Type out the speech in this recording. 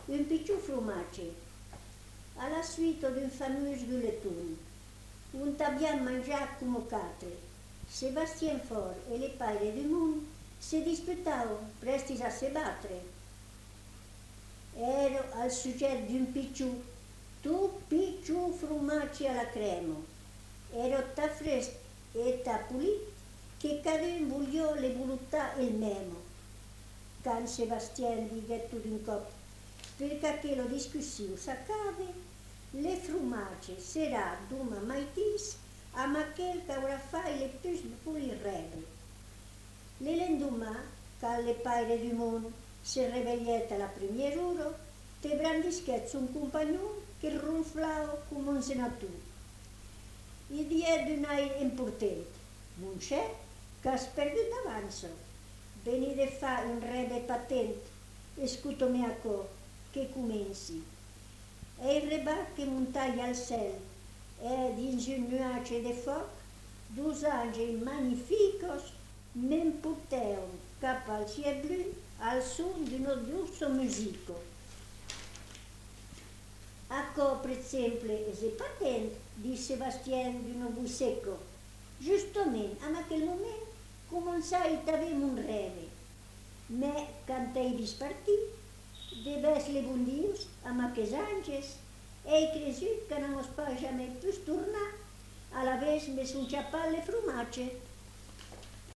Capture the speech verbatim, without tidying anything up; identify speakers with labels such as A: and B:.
A: un piccolo formaggio, alla suite d'un fameux gueuleton. On t'a bien mangé come quatre. Sébastien Faure et les paires du monde se disputavano, prestis a se battere. Ero al sujet d'un piccolo, tu piccolo formaggio alla crema. Ero ta fresco e ta pulito che cadun vogliò le volontà il memo. Quand Sébastien digué tout d'un cop, perché che la discussione s'accade, le frumaggi sarà d'una maitis a quel che avrà fatto le più pulirreve. Le lendemain, quand le paire du monde se réveillait à la première heure, te brandisquet son compagnon che ronflava come un senatur. Il dit d'un air important, mon cher, qu'has perdut d'avance. Veni de fa un rêve patent, escuto-me ancora, che comenci. E il rebar che montaia al ciel, e dins un nuage de foc, dos angeli magnificos m'emportèron cap al ciel blu al son d'una dolce musica. Acco, per exemple, c'est patent, dit Sébastien d'una voix secca. Justement, en aquel moment, començai t'aver mon rêve. Mais, quand t'hai vist partir, de ves les bons dius amb aquests àngels, he cregut que no mos pas jamais pus tornar a la vez me son xapat le formatge.